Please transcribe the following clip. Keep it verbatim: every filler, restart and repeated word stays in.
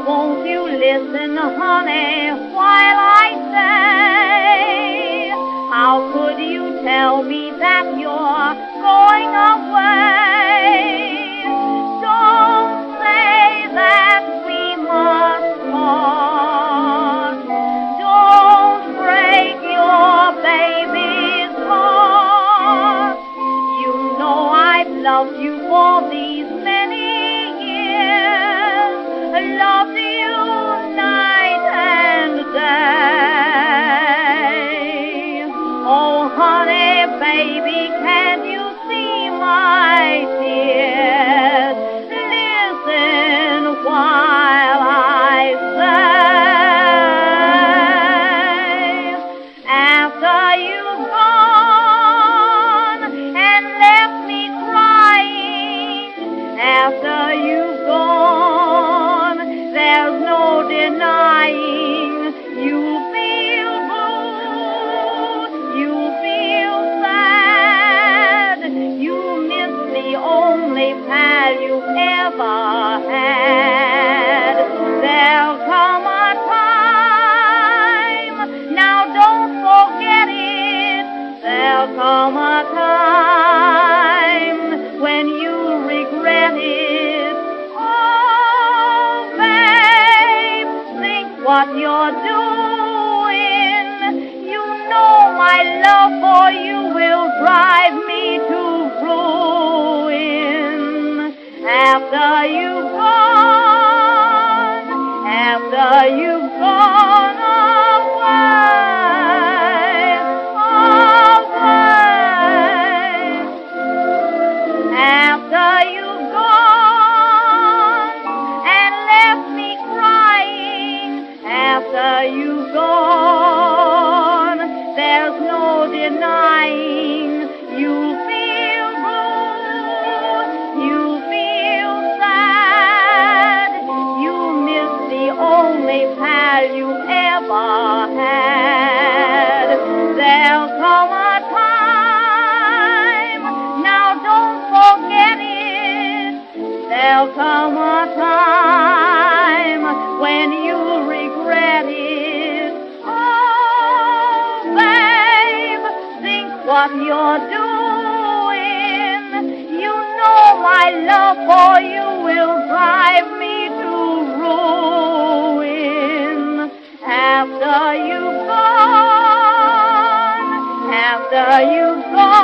won't you listen, honey, while I say, how could you tell me that you're going away? Don't say that we must part. Don't break your baby's heart. You know I've loved you for these many years, loved you night and day. Oh, honey, baby, can't you see my tears? Listen while I say, after you've gone and left me crying, after you've gone, there's no denying you feel blue, you feel sad, you miss the only pal you ever had. There'll come a time, now don't forget it, there'll come a time when you regret it. Oh, babe, think what you're doing. You know my love for you will drive me to ruin. After you've gone, after you've gone away, away, after you've gone and left me crying, after you've gone, there's no denying you feel blue, you feel sad, you miss the only pal you ever had. There'll come a time, now don't forget it, there'll come a time when you regret it. Oh, babe, think what you're doing. You know my love for you will drive me to ruin. After you've gone, after you've gone.